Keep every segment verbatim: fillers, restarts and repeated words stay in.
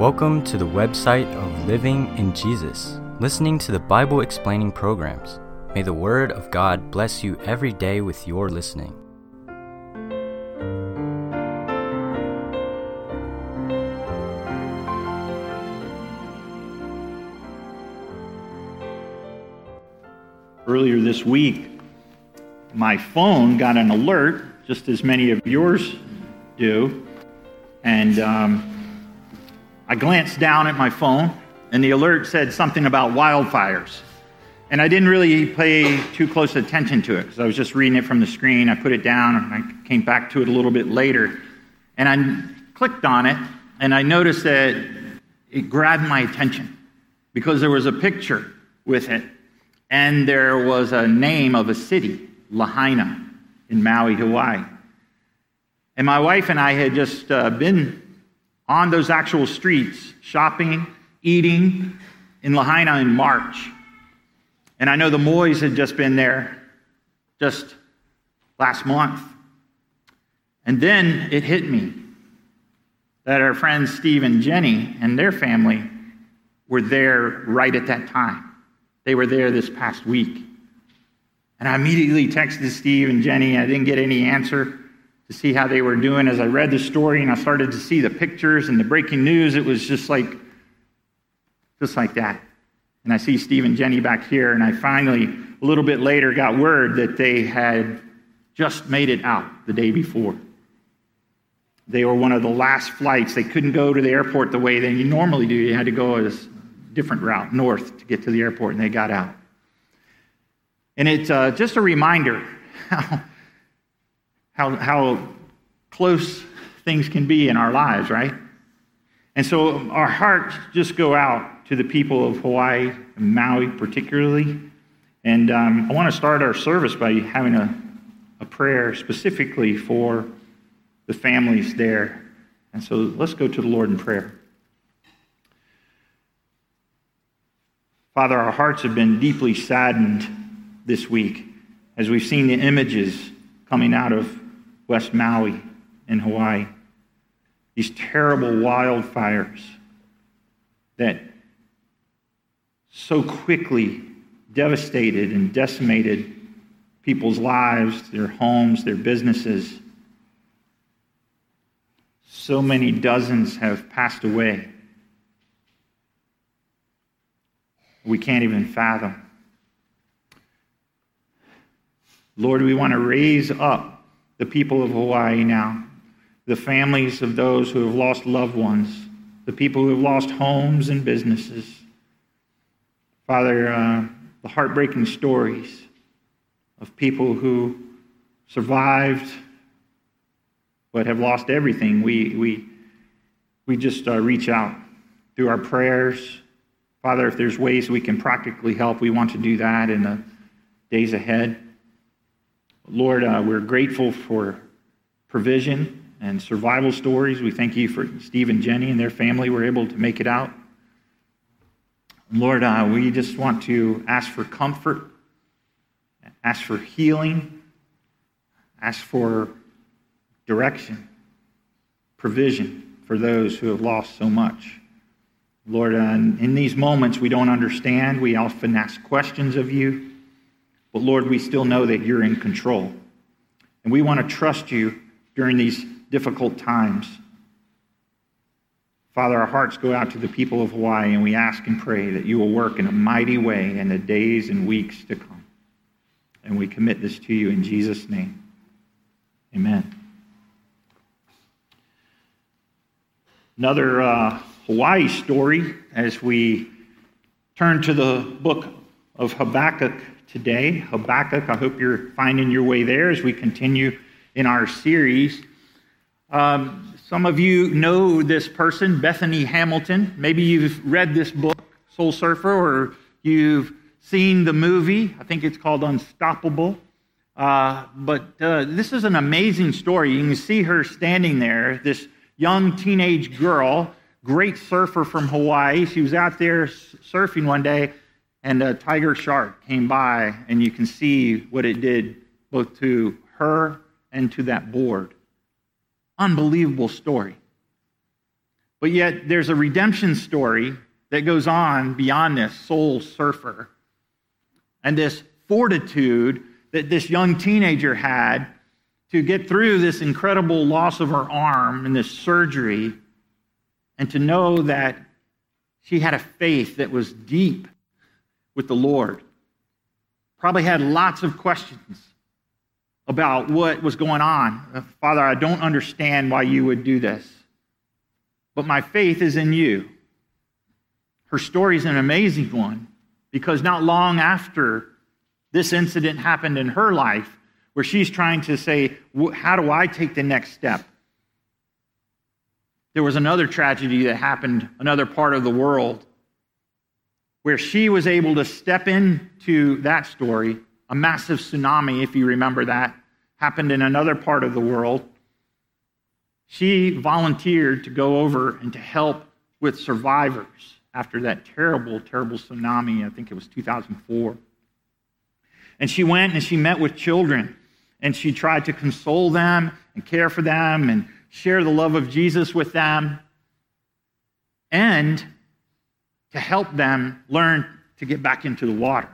Welcome to the website of Living in Jesus, listening to the Bible explaining programs. May the Word of God bless you every day with your listening. Earlier this week, my phone got an alert, just as many of yours do, and um, I glanced down at my phone, and the alert said something about wildfires. And I didn't really pay too close attention to it, because I was just reading it from the screen. I put it down, and I came back to it a little bit later, and I clicked on it, and I noticed that it grabbed my attention, because there was a picture with it, and there was a name of a city, Lahaina, in Maui, Hawaii. And my wife and I had just uh, been on those actual streets, shopping, eating in Lahaina in March. And I know the Moys had just been there just last month. And then it hit me that our friends Steve and Jenny and their family were there right at that time. They were there this past week. And I immediately texted Steve and Jenny. I didn't get any answer to see how they were doing. As I read the story and I started to see the pictures and the breaking news, it was just like, just like that. And I see Steve and Jenny back here, and I finally, a little bit later, got word that they had just made it out the day before. They were one of the last flights. They couldn't go to the airport the way they normally do. You had to go a different route, north, to get to the airport, and they got out. And it's uh, just a reminder how How, how close things can be in our lives, right? And so our hearts just go out to the people of Hawaii and Maui particularly. And um, I want to start our service by having a, a prayer specifically for the families there. And so let's go to the Lord in prayer. Father, our hearts have been deeply saddened this week as we've seen the images coming out of West Maui in Hawaii. These terrible wildfires that so quickly devastated and decimated people's lives, their homes, their businesses. So many dozens have passed away. We can't even fathom. Lord, we want to raise up the people of Hawaii now, the families of those who have lost loved ones, the people who have lost homes and businesses. Father, uh, the heartbreaking stories of people who survived but have lost everything. We we we just uh, reach out through our prayers. Father, if there's ways we can practically help, we want to do that in the days ahead. Lord, uh, we're grateful for provision and survival stories. We thank you for Steve and Jenny and their family were able to make it out. Lord, uh, we just want to ask for comfort, ask for healing, ask for direction, provision for those who have lost so much. Lord, uh, in these moments we don't understand. We often ask questions of you. But Lord, we still know that you're in control. And we want to trust you during these difficult times. Father, our hearts go out to the people of Hawaii, and we ask and pray that you will work in a mighty way in the days and weeks to come. And we commit this to you in Jesus' name. Amen. Another uh, Hawaii story as we turn to the book of Habakkuk today. Habakkuk, I hope you're finding your way there as we continue in our series. Um, some of you know this person, Bethany Hamilton. Maybe you've read this book, Soul Surfer, or you've seen the movie. I think it's called Unstoppable. Uh, but uh, this is an amazing story. You can see her standing there, this young teenage girl, great surfer from Hawaii. She was out there surfing one day, and a tiger shark came by, and you can see what it did both to her and to that board. Unbelievable story. But yet there's a redemption story that goes on beyond this soul surfer. And this fortitude that this young teenager had to get through this incredible loss of her arm and this surgery, and to know that she had a faith that was deep with the Lord. Probably had lots of questions about what was going on. Father, I don't understand why you would do this, but my faith is in you. Her story is an amazing one, because not long after this incident happened in her life, where she's trying to say, how do I take the next step? There was another tragedy that happened, another part of the world, where she was able to step into that story. A massive tsunami, if you remember that, happened in another part of the world. She volunteered to go over and to help with survivors after that terrible, terrible tsunami. I think it was two thousand four. And she went and she met with children, and she tried to console them and care for them and share the love of Jesus with them, and to help them learn to get back into the water.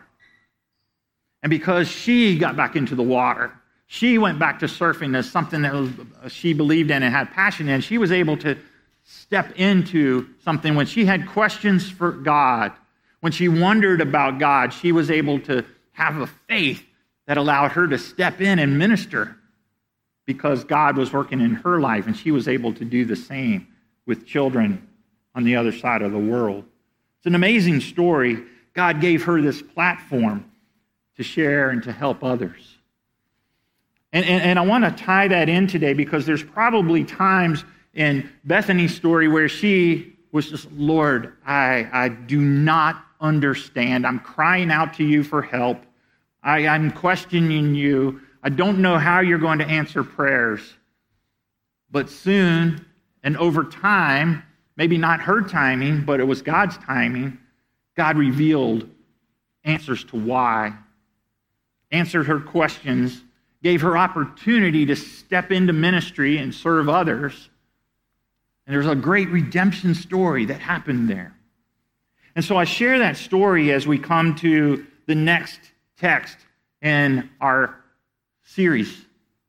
And because she got back into the water, she went back to surfing as something that was, she believed in and had passion in. She was able to step into something when she had questions for God, when she wondered about God, she was able to have a faith that allowed her to step in and minister, because God was working in her life, and she was able to do the same with children on the other side of the world. It's an amazing story. God gave her this platform to share and to help others. And, and, and I want to tie that in today, because there's probably times in Bethany's story where she was just, Lord, I, I do not understand. I'm crying out to you for help. I, I'm questioning you. I don't know how you're going to answer prayers. But soon, and over time, maybe not her timing, but it was God's timing, God revealed answers to why, answered her questions, gave her opportunity to step into ministry and serve others. And there's a great redemption story that happened there. And so I share that story as we come to the next text in our series.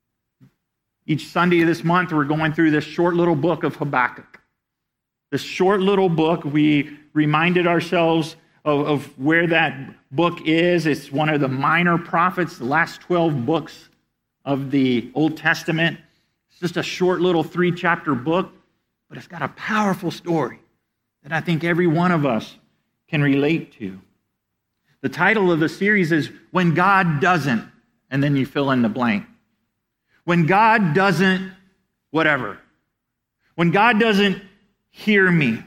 Each Sunday of this month, we're going through this short little book of Habakkuk. This short little book, we reminded ourselves of, of where that book is. It's one of the minor prophets, the last twelve books of the Old Testament. It's just a short little three-chapter book, but it's got a powerful story that I think every one of us can relate to. The title of the series is When God Doesn't, and then you fill in the blank. When God doesn't, whatever. When God doesn't hear me.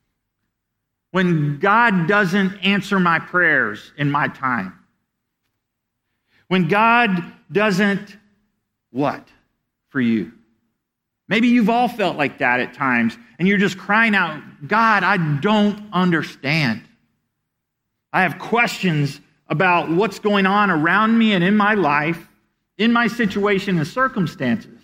When God doesn't answer my prayers in my time. When God doesn't what for you? Maybe you've all felt like that at times, and you're just crying out, God, I don't understand. I have questions about what's going on around me and in my life, in my situation and circumstances.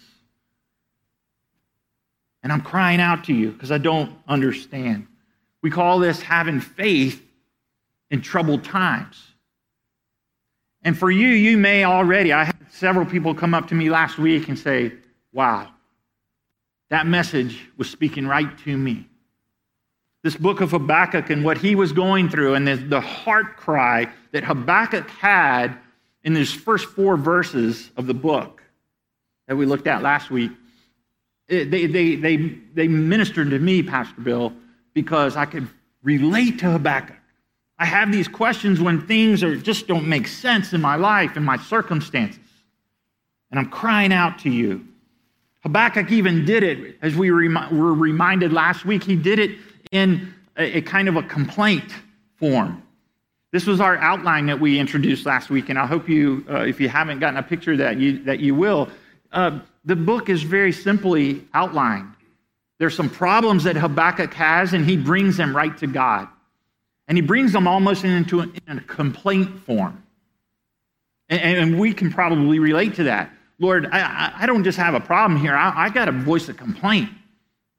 And I'm crying out to you because I don't understand. We call this having faith in troubled times. And for you, you may already, I had several people come up to me last week and say, wow, that message was speaking right to me. This book of Habakkuk and what he was going through, and the, the heart cry that Habakkuk had in these first four verses of the book that we looked at last week, it, they, they, they, they ministered to me, Pastor Bill, because I could relate to Habakkuk. I have these questions when things are just don't make sense in my life and my circumstances. And I'm crying out to you. Habakkuk even did it, as we remi- were reminded last week, he did it in a, a kind of a complaint form. This was our outline that we introduced last week, and I hope you, uh, if you haven't gotten a picture that you, that you will. Uh, the book is very simply outlined. There's some problems that Habakkuk has, and he brings them right to God. And he brings them almost into a, in a complaint form. And, and we can probably relate to that. Lord, I, I don't just have a problem here. I, I got to voice a complaint.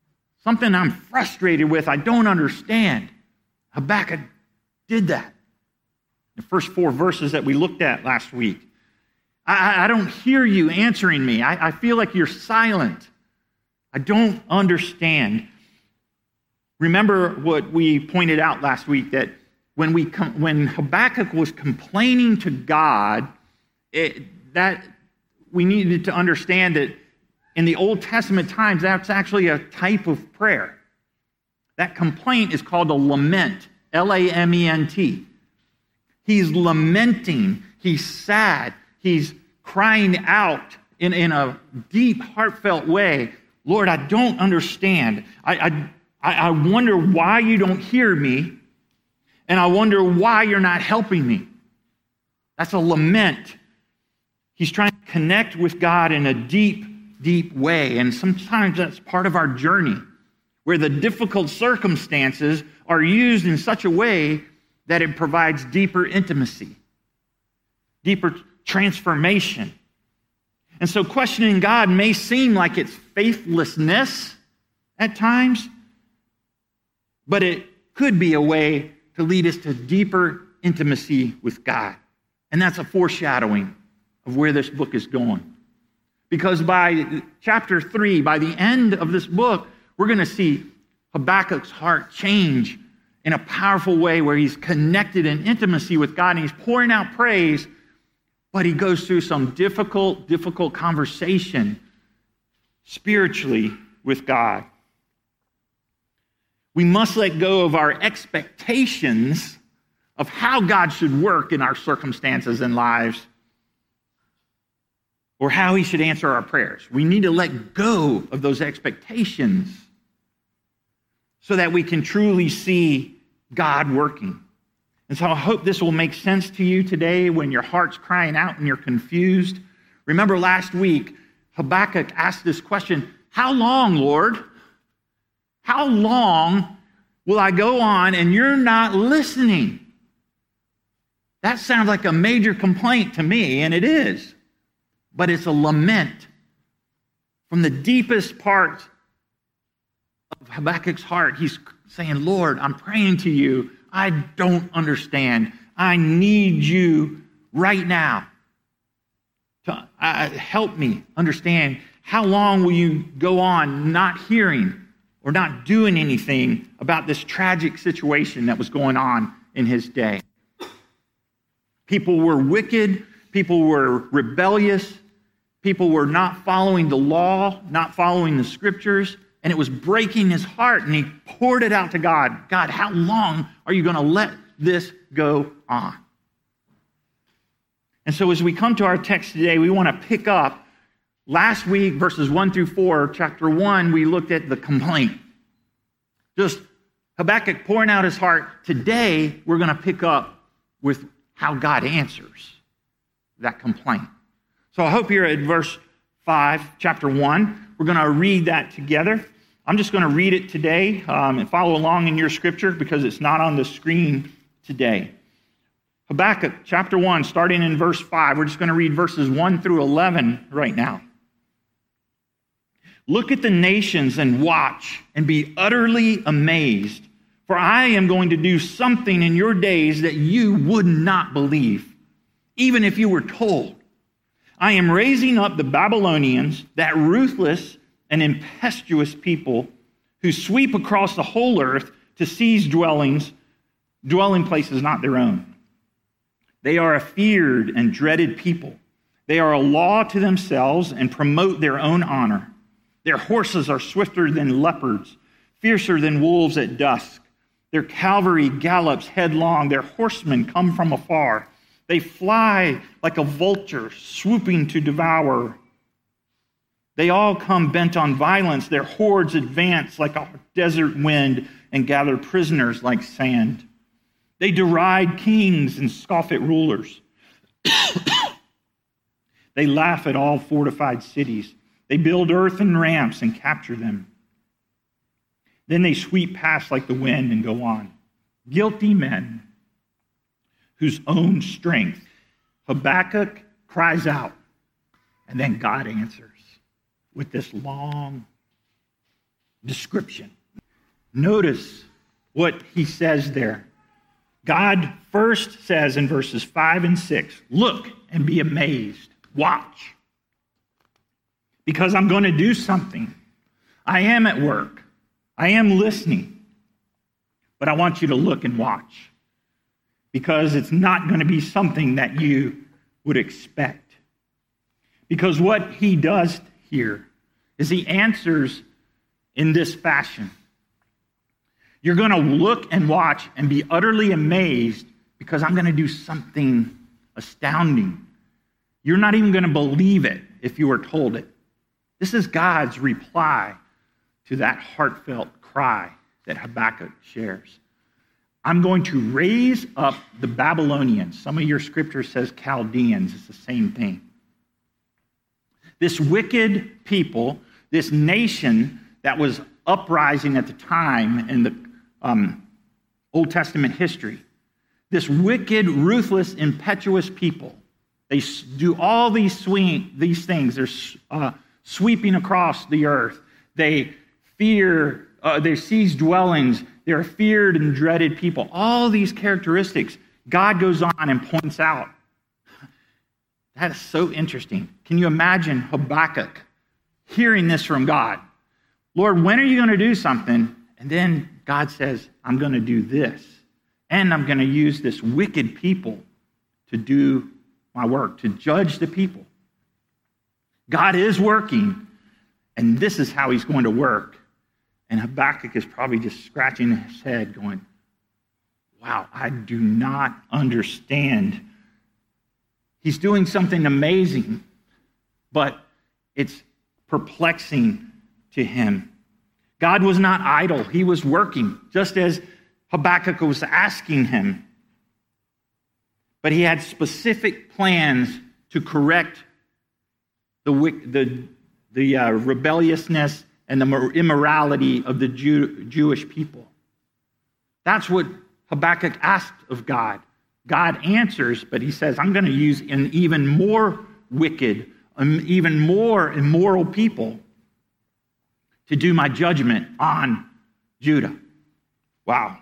something I'm frustrated with, I don't understand. Habakkuk did that. The first four verses that we looked at last week. I, I don't hear you answering me. I, I feel like you're silent. I don't understand. Remember what we pointed out last week, that when we com- when Habakkuk was complaining to God, it, that we needed to understand that in the Old Testament times, that's actually a type of prayer. That complaint is called a lament, L A M E N T. He's lamenting, he's sad, he's crying out in, in a deep, heartfelt way. Lord, I don't understand. I, I, I wonder why you don't hear me, and I wonder why you're not helping me. That's a lament. He's trying to connect with God in a deep, deep way, and sometimes that's part of our journey, where the difficult circumstances are used in such a way that it provides deeper intimacy, deeper transformation. And so questioning God may seem like it's faithlessness at times, but it could be a way to lead us to deeper intimacy with God. And that's a foreshadowing of where this book is going. Because by chapter three, by the end of this book, we're going to see Habakkuk's heart change in a powerful way where he's connected in intimacy with God and he's pouring out praise, but he goes through some difficult, difficult conversation spiritually with God. We must let go of our expectations of how God should work in our circumstances and lives, or how he should answer our prayers. We need to let go of those expectations so that we can truly see God working. And so I hope this will make sense to you today when your heart's crying out and you're confused. Remember last week, Habakkuk asked this question, how long, Lord? How long will I go on and you're not listening? That sounds like a major complaint to me, and it is. But it's a lament from the deepest part of Habakkuk's heart. He's saying, Lord, I'm praying to you. I don't understand. I need you right now to uh, help me understand. How long will you go on not hearing or not doing anything about this tragic situation that was going on in his day? People were wicked. People were rebellious. People were not following the law, not following the scriptures, and it was breaking his heart, and he poured it out to God. God, how long are you going to let this go on? And so as we come to our text today, we want to pick up last week, verses one through four, chapter one, we looked at the complaint. Just Habakkuk pouring out his heart. Today, we're going to pick up with how God answers that complaint. So I hope you're at verse five, chapter one. We're going to read that together. I'm just going to read it today um, and follow along in your scripture because it's not on the screen today. Habakkuk chapter one, starting in verse five. We're just going to read verses one through eleven right now. Look at the nations and watch and be utterly amazed, for I am going to do something in your days that you would not believe, even if you were told. I am raising up the Babylonians, that ruthless and impetuous people who sweep across the whole earth to seize dwellings, dwelling places not their own. They are a feared and dreaded people. They are a law to themselves and promote their own honor. Their horses are swifter than leopards, fiercer than wolves at dusk. Their cavalry gallops headlong. Their horsemen come from afar. They fly like a vulture, swooping to devour. They all come bent on violence. Their hordes advance like a desert wind and gather prisoners like sand. They deride kings and scoff at rulers. They laugh at all fortified cities. They build earthen ramps and capture them. Then they sweep past like the wind and go on. Guilty men whose own strength. Habakkuk cries out, and then God answers with this long description Notice what he says there. God first says in verses five and six, look and be amazed. Watch. Because I'm going to do something. I am at work. I am listening. But I want you to look and watch. Because it's not going to be something that you would expect. Because what he does here is he answers in this fashion. You're going to look and watch and be utterly amazed because I'm going to do something astounding. You're not even going to believe it if you were told it. This is God's reply to that heartfelt cry that Habakkuk shares. I'm going to raise up the Babylonians. Some of your scripture says Chaldeans. It's the same thing. This wicked people, this nation that was uprising at the time in the um, Old Testament history, this wicked, ruthless, impetuous people, they do all these swing, these things. They're uh, sweeping across the earth. They fear, uh, they seize dwellings. They're a feared and dreaded people. All these characteristics, God goes on and points out. That is so interesting. Can you imagine Habakkuk hearing this from God? Lord, when are you going to do something? And then God says, I'm going to do this. And I'm going to use this wicked people to do my work, to judge the people. God is working, and this is how he's going to work. And Habakkuk is probably just scratching his head going, wow, I do not understand. He's doing something amazing, but it's perplexing to him. God was not idle. He was working, just as Habakkuk was asking him. But he had specific plans to correct the, the, the uh, rebelliousness and the immorality of the Jew, Jewish people. That's what Habakkuk asked of God. God answers, but he says, I'm going to use an even more wicked, um, even more immoral people to do my judgment on Judah. Wow.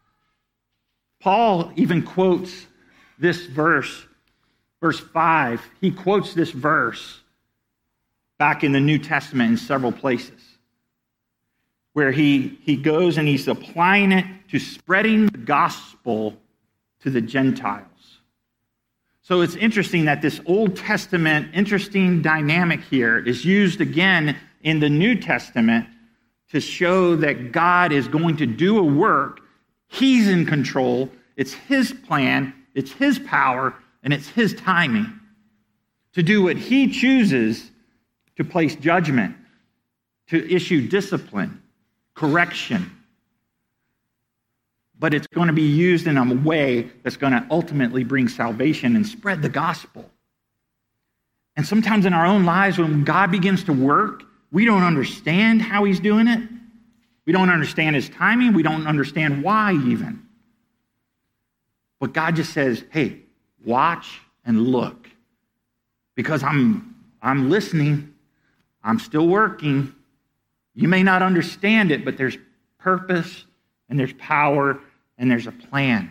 Paul even quotes this verse, verse five. He quotes this verse back in the New Testament in several places, where he, he goes and he's applying it to spreading the gospel to the Gentiles. So it's interesting that this Old Testament interesting dynamic here is used again in the New Testament to show that God is going to do a work. He's in control. It's his plan. It's his power. And it's his timing to do what he chooses, to place judgment, to issue discipline, correction. But it's going to be used in a way that's going to ultimately bring salvation and spread the gospel. And sometimes in our own lives, when God begins to work, we don't understand how he's doing it. We don't understand his timing. We don't understand why even. But God just says, hey, watch and look. Because I'm, I'm listening. I'm still working. You may not understand it, but there's purpose and there's power and there's a plan.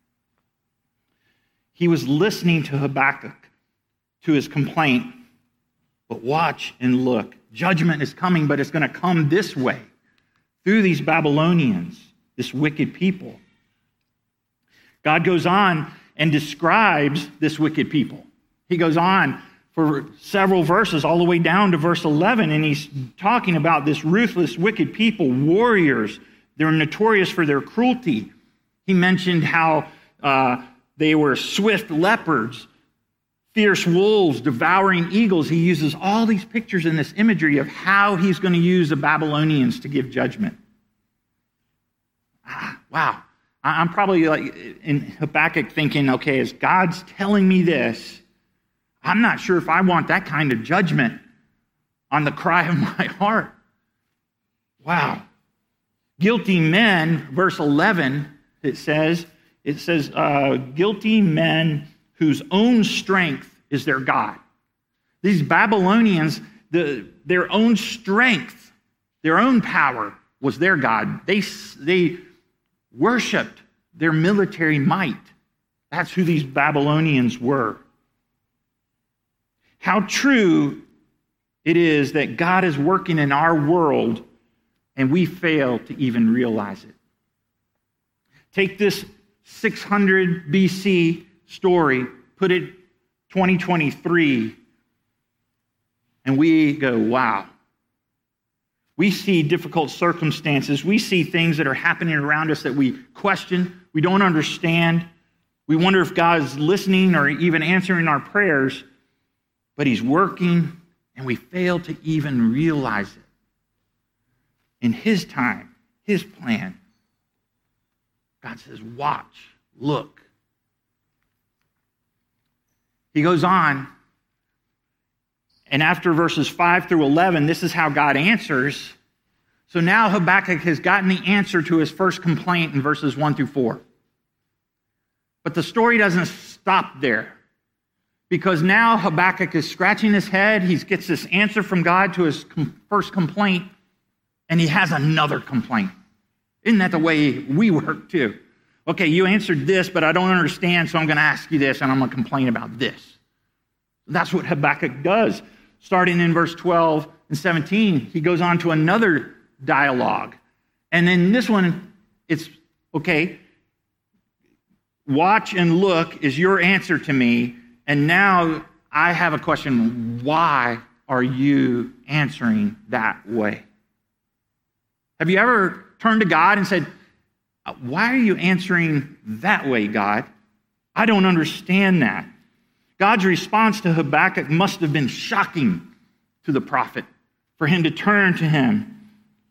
He was listening to Habakkuk, to his complaint. But watch and look. Judgment is coming, but it's going to come this way, through these Babylonians, this wicked people. God goes on and describes this wicked people. He goes on for several verses, all the way down to verse eleven, and he's talking about this ruthless, wicked people, warriors. They're notorious for their cruelty. He mentioned how uh, they were swift leopards, fierce wolves, devouring eagles. He uses all these pictures in this imagery of how he's going to use the Babylonians to give judgment. Ah, wow. I'm probably like in Habakkuk thinking, okay, as God's telling me this, I'm not sure if I want that kind of judgment on the cry of my heart. Wow. Guilty men, verse eleven, it says, it says, uh, guilty men whose own strength is their God. These Babylonians, the, their own strength, their own power was their God. They, they worshiped their military might. That's who these Babylonians were. How true it is that God is working in our world and we fail to even realize it. Take this six hundred B C story, put it twenty twenty-three, and we go, wow. We see difficult circumstances. We see things that are happening around us that we question, we don't understand. We wonder if God is listening or even answering our prayers, but he's working, and we fail to even realize it. In his time, his plan, God says, watch, look. He goes on, and after verses five through eleven, this is how God answers. So now Habakkuk has gotten the answer to his first complaint in verses one through four. But the story doesn't stop there, because now Habakkuk is scratching his head. He gets this answer from God to his com- first complaint, and he has another complaint. Isn't that the way we work too? Okay, you answered this, but I don't understand, so I'm going to ask you this, and I'm going to complain about this. That's what Habakkuk does. Starting in verse twelve and seventeen, he goes on to another dialogue. And then this one, it's, okay, watch and look is your answer to me, and now I have a question. Why are you answering that way? Have you ever turned to God and said, why are you answering that way, God? I don't understand that. God's response to Habakkuk must have been shocking to the prophet for him to turn to him.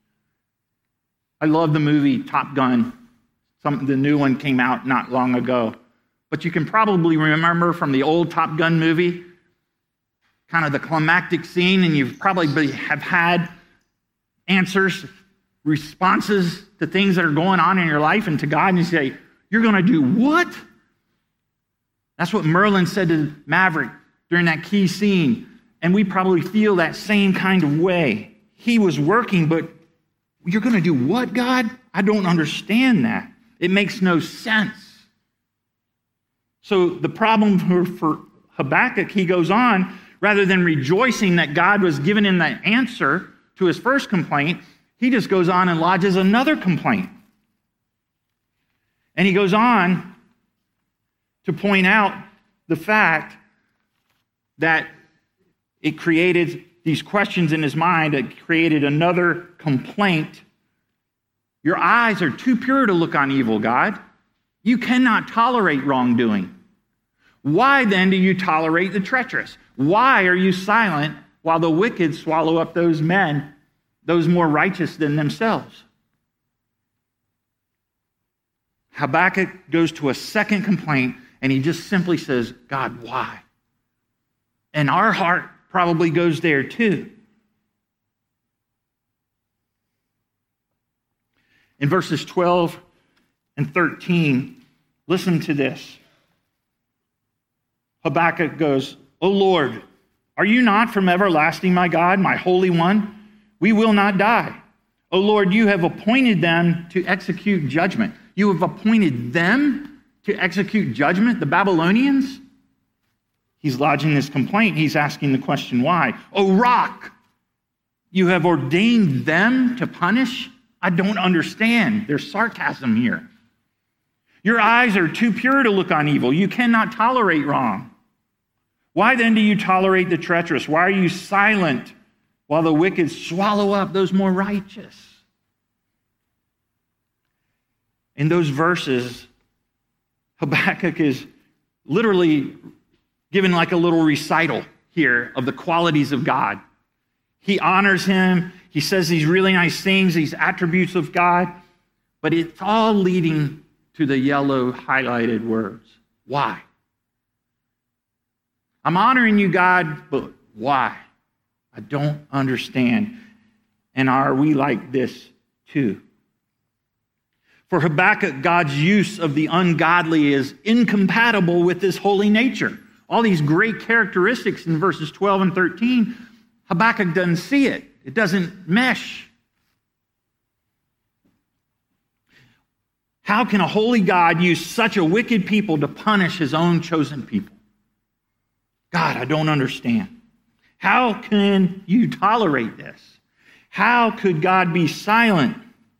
I love the movie Top Gun. Some, the new one came out not long ago. But you can probably remember from the old Top Gun movie, kind of the climactic scene, and you've probably have had answers, responses to things that are going on in your life and to God, and you say, you're going to do what? That's what Merlin said to Maverick during that key scene. And we probably feel that same kind of way. He was working, but you're going to do what, God? I don't understand that. It makes no sense. So the problem for, for Habakkuk, he goes on, rather than rejoicing that God was giving him that answer to his first complaint, he just goes on and lodges another complaint. And he goes on to point out the fact that it created these questions in his mind. It created another complaint. Your eyes are too pure to look on evil, God. You cannot tolerate wrongdoing. Why then do you tolerate the treacherous? Why are you silent while the wicked swallow up those men, those more righteous than themselves? Habakkuk goes to a second complaint, and he just simply says, God, why? And our heart probably goes there too. In verses twelve and thirteen, listen to this. Habakkuk goes, O Lord, are you not from everlasting, my God, my Holy One? We will not die. O Lord, you have appointed them to execute judgment. You have appointed them to execute judgment, the Babylonians? He's lodging this complaint. He's asking the question, why? O rock, you have ordained them to punish? I don't understand. There's sarcasm here. Your eyes are too pure to look on evil. You cannot tolerate wrong. Why then do you tolerate the treacherous? Why are you silent while the wicked swallow up those more righteous? In those verses, Habakkuk is literally given like a little recital here of the qualities of God. He honors him. He says these really nice things, these attributes of God, but it's all leading to the yellow highlighted words. Why? I'm honoring you, God, but why? I don't understand. And are we like this too? For Habakkuk, God's use of the ungodly is incompatible with his holy nature. All these great characteristics in verses twelve and thirteen, Habakkuk doesn't see it. It doesn't mesh. How can a holy God use such a wicked people to punish his own chosen people? God, I don't understand. How can you tolerate this? How could God be silent?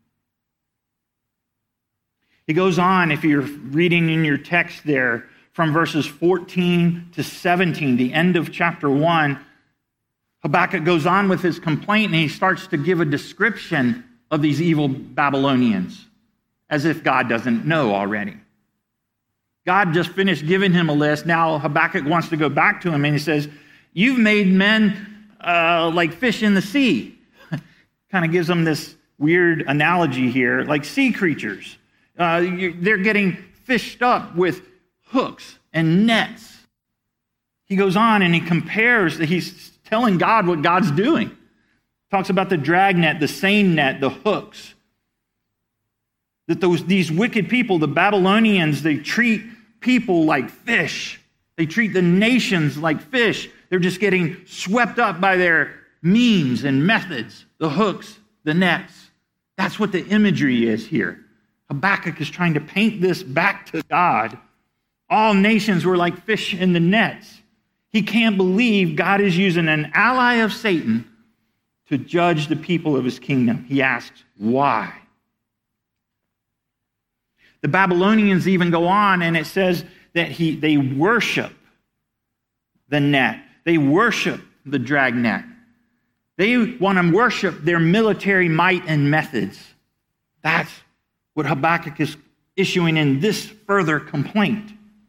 He goes on, if you're reading in your text there, from verses fourteen to seventeen, the end of chapter one, Habakkuk goes on with his complaint, and he starts to give a description of these evil Babylonians, as if God doesn't know already. God just finished giving him a list. Now Habakkuk wants to go back to him, and he says, you've made men uh, like fish in the sea. Kind of gives them this weird analogy here, like sea creatures. Uh, they're getting fished up with hooks and nets. He goes on and he compares, he's telling God what God's doing. Talks about the drag net, the seine net, the hooks. That those these wicked people, the Babylonians, they treat people like fish. They treat the nations like fish. They're just getting swept up by their means and methods, the hooks, the nets. That's what the imagery is here. Habakkuk is trying to paint this back to God. All nations were like fish in the nets. He can't believe God is using an ally of Satan to judge the people of his kingdom. He asks, why? The Babylonians even go on, and it says that he they worship the net. They worship the dragnet. They want to worship their military might and methods. That's what Habakkuk is issuing in this further complaint.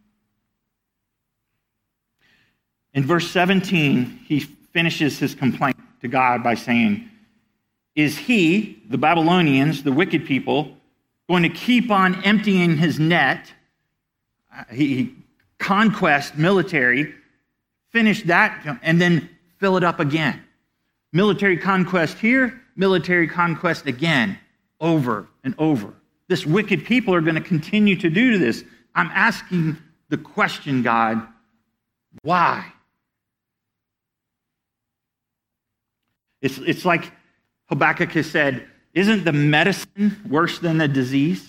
In verse seventeen, he finishes his complaint to God by saying, is he, the Babylonians, the wicked people, going to keep on emptying his net? Uh, he, he conquest military, finish that, and then fill it up again. Military conquest here, military conquest again, over and over. This wicked people are going to continue to do this. I'm asking the question, God, why? It's, it's like Habakkuk has said, isn't the medicine worse than the disease?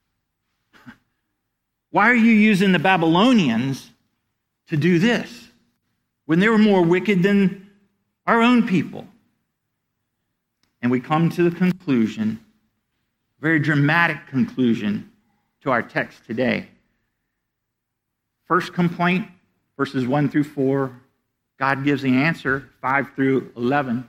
Why are you using the Babylonians to do this when they were more wicked than our own people? And we come to the conclusion, very dramatic conclusion to our text today. First complaint, verses one through four. God gives the answer, five through eleven.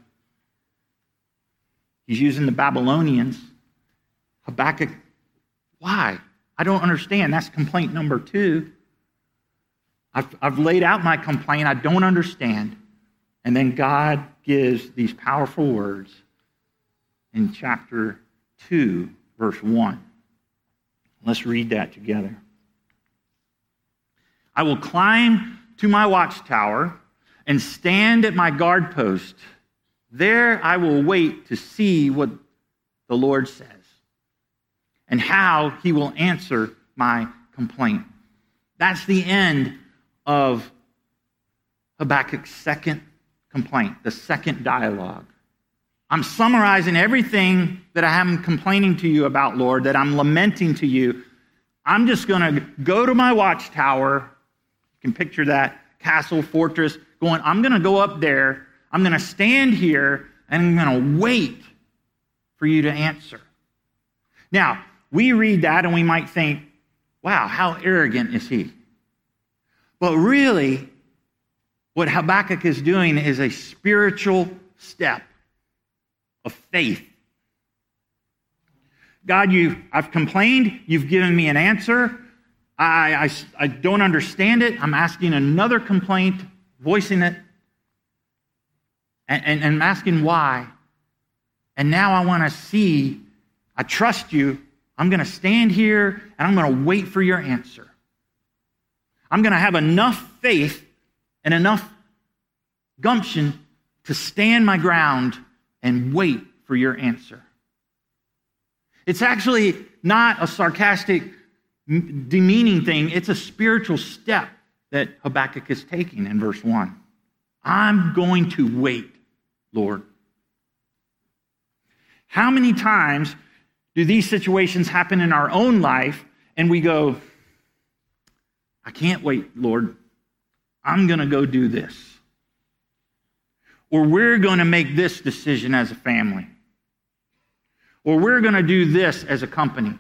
He's using the Babylonians. Habakkuk, why? I don't understand. That's complaint number two. I've, I've laid out my complaint. I don't understand. And then God gives these powerful words in chapter two, verse one. Let's read that together. I will climb to my watchtower and stand at my guard post. There I will wait to see what the Lord says and how he will answer my complaint. That's the end of Habakkuk's second complaint, the second dialogue. I'm summarizing everything that I am complaining to you about, Lord, that I'm lamenting to you. I'm just going to go to my watchtower. You can picture that castle, fortress, going, I'm going to go up there. I'm going to stand here, and I'm going to wait for you to answer. Now, we read that, and we might think, wow, how arrogant is he? But really, what Habakkuk is doing is a spiritual step of faith. God, you, I've complained. You've given me an answer. I, I, I don't understand it. I'm asking another complaint, voicing it, and, and, and I'm asking why. And now I want to see, I trust you. I'm going to stand here, and I'm going to wait for your answer. I'm going to have enough faith and enough gumption to stand my ground and wait for your answer. It's actually not a sarcastic, demeaning thing. It's a spiritual step that Habakkuk is taking in verse one. I'm going to wait, Lord. How many times do these situations happen in our own life and we go, I can't wait, Lord. I'm going to go do this. Or we're going to make this decision as a family. Or we're going to do this as a company.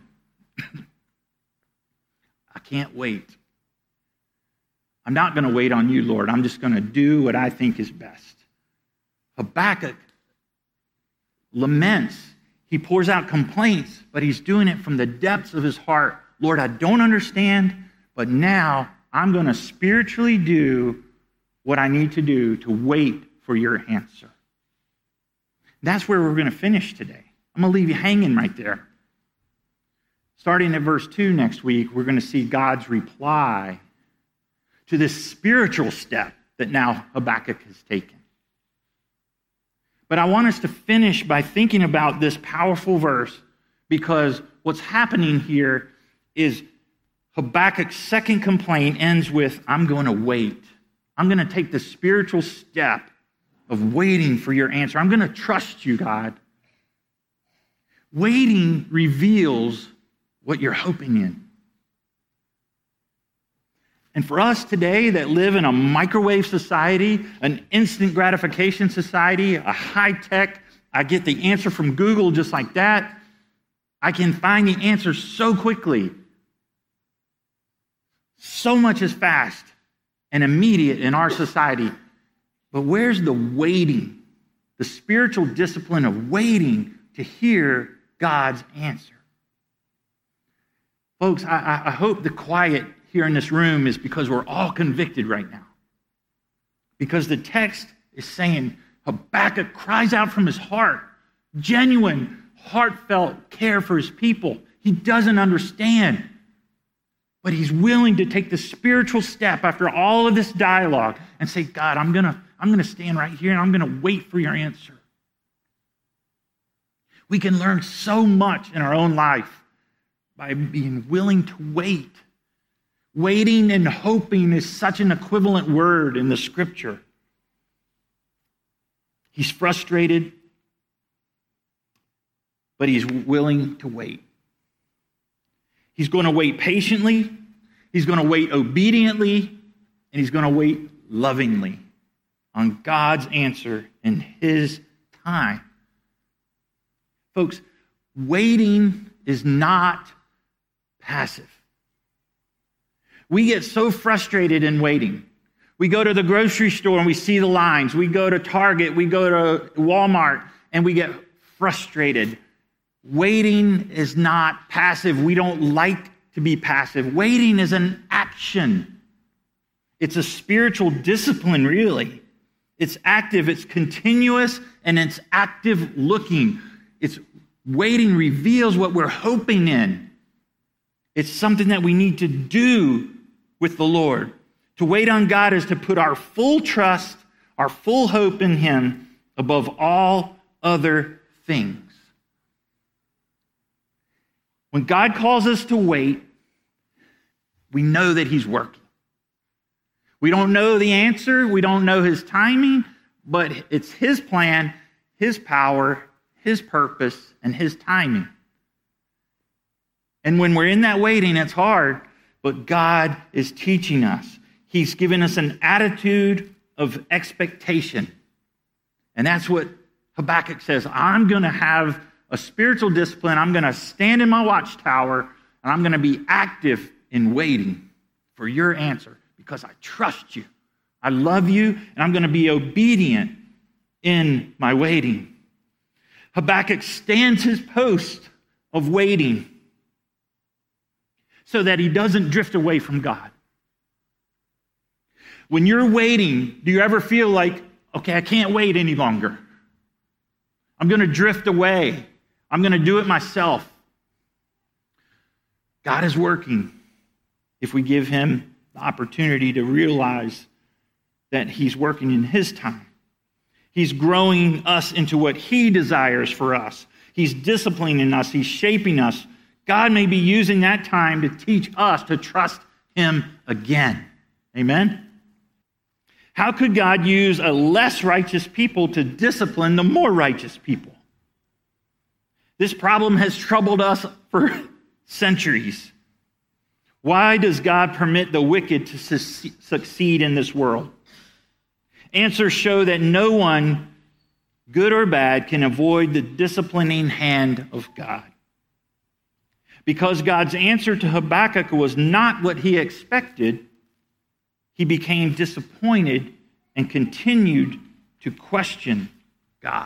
I can't wait. I'm not going to wait on you, Lord. I'm just going to do what I think is best. Habakkuk laments. He pours out complaints, but he's doing it from the depths of his heart. Lord, I don't understand, but now I'm going to spiritually do what I need to do to wait for your answer. That's where we're going to finish today. I'm going to leave you hanging right there. Starting at verse two next week, we're going to see God's reply to this spiritual step that now Habakkuk has taken. But I want us to finish by thinking about this powerful verse, because what's happening here is Habakkuk's second complaint ends with, I'm going to wait. I'm going to take the spiritual step of waiting for your answer. I'm going to trust you, God. Waiting reveals what you're hoping in. And for us today that live in a microwave society, an instant gratification society, a high-tech, I get the answer from Google just like that. I can find the answer so quickly. So much is fast and immediate in our society. But where's the waiting, the spiritual discipline of waiting to hear God's answer? Folks, I, I hope the quiet here in this room is because we're all convicted right now. Because the text is saying Habakkuk cries out from his heart, genuine, heartfelt care for his people. He doesn't understand, but he's willing to take the spiritual step after all of this dialogue and say, God, I'm gonna, I'm gonna stand right here and I'm gonna wait for your answer. We can learn so much in our own life by being willing to wait. Waiting and hoping is such an equivalent word in the scripture. He's frustrated, but he's willing to wait. He's going to wait patiently, he's going to wait obediently, and he's going to wait lovingly on God's answer in his time. Folks, waiting is not passive. We get so frustrated in waiting. We go to the grocery store and we see the lines. We go to Target, we go to Walmart, and we get frustrated. Waiting is not passive. We don't like to be passive. Waiting is an action. It's a spiritual discipline, really. It's active, it's continuous, and it's active looking. It's waiting reveals what we're hoping in. It's something that we need to do with the Lord. To wait on God is to put our full trust, our full hope in him above all other things. When God calls us to wait, we know that he's working. We don't know the answer, we don't know his timing, but it's his plan, his power, his purpose, and his timing. And when we're in that waiting, it's hard, but God is teaching us. He's given us an attitude of expectation. And that's what Habakkuk says. I'm going to have a spiritual discipline. I'm going to stand in my watchtower, and I'm going to be active in waiting for your answer because I trust you. I love you, and I'm going to be obedient in my waiting. Habakkuk stands his post of waiting so that he doesn't drift away from God. When you're waiting, do you ever feel like, okay, I can't wait any longer? I'm going to drift away. I'm going to do it myself. God is working if we give him the opportunity to realize that he's working in his time. He's growing us into what he desires for us. He's disciplining us. He's shaping us. God may be using that time to teach us to trust him again. Amen? How could God use a less righteous people to discipline the more righteous people? This problem has troubled us for centuries. Why does God permit the wicked to su- succeed in this world? Answers show that no one, good or bad, can avoid the disciplining hand of God. Because God's answer to Habakkuk was not what he expected, he became disappointed and continued to question God.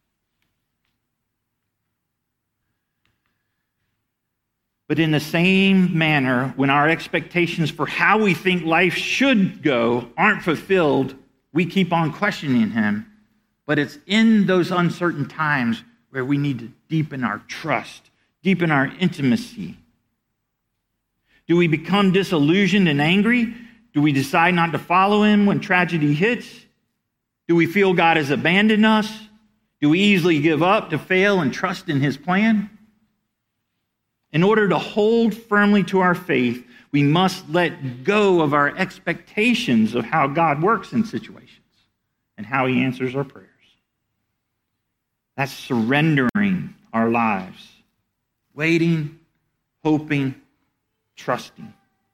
But in the same manner, when our expectations for how we think life should go aren't fulfilled, we keep on questioning him. But it's in those uncertain times where we need to deepen our trust, deepen our intimacy. Do we become disillusioned and angry? Do we decide not to follow him when tragedy hits? Do we feel God has abandoned us? Do we easily give up to fail and trust in his plan? In order to hold firmly to our faith, we must let go of our expectations of how God works in situations and how he answers our prayers. That's surrendering our lives, waiting, hoping, trusting.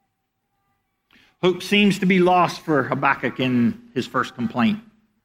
Hope seems to be lost for Habakkuk in his first complaint.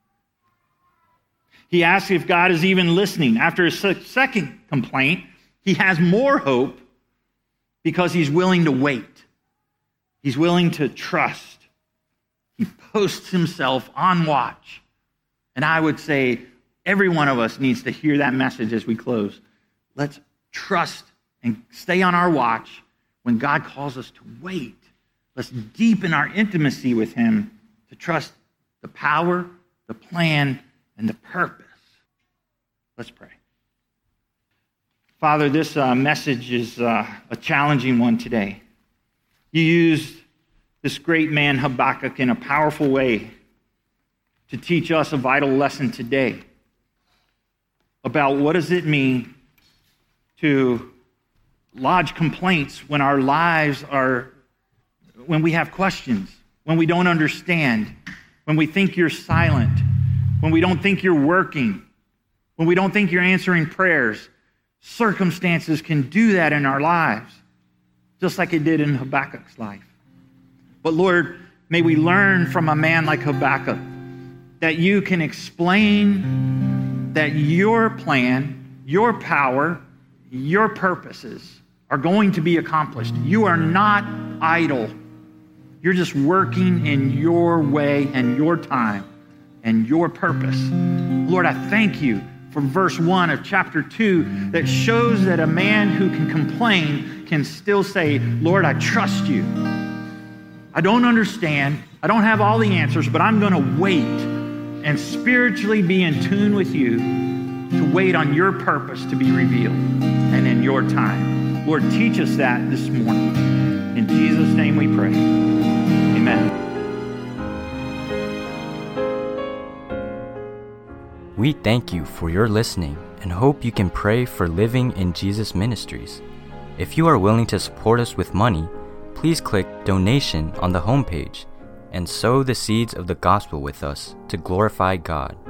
He asks if God is even listening. After his second complaint, he has more hope because he's willing to wait. He's willing to trust. He posts himself on watch. And I would say every one of us needs to hear that message as we close. Let's trust and stay on our watch when God calls us to wait. Let's deepen our intimacy with him to trust the power, the plan, and the purpose. Let's pray. Father, this uh, message is uh, a challenging one today. You used this great man Habakkuk in a powerful way to teach us a vital lesson today about what does it mean to lodge complaints when our lives are, when we have questions, when we don't understand, when we think you're silent, when we don't think you're working, when we don't think you're answering prayers. Circumstances can do that in our lives, just like it did in Habakkuk's life. But Lord, may we learn from a man like Habakkuk that you can explain that your plan, your power, your purposes are going to be accomplished. You are not idle. You're just working in your way and your time and your purpose. Lord, I thank you for verse one of chapter two that shows that a man who can complain can still say, Lord, I trust you. I don't understand. I don't have all the answers, but I'm going to wait and spiritually be in tune with you to wait on your purpose to be revealed and in your time. Lord, teach us that this morning. In Jesus' name we pray. Amen. We thank you for your listening and hope you can pray for Living in Jesus Ministries. If you are willing to support us with money, please click Donation on the homepage and sow the seeds of the gospel with us to glorify God.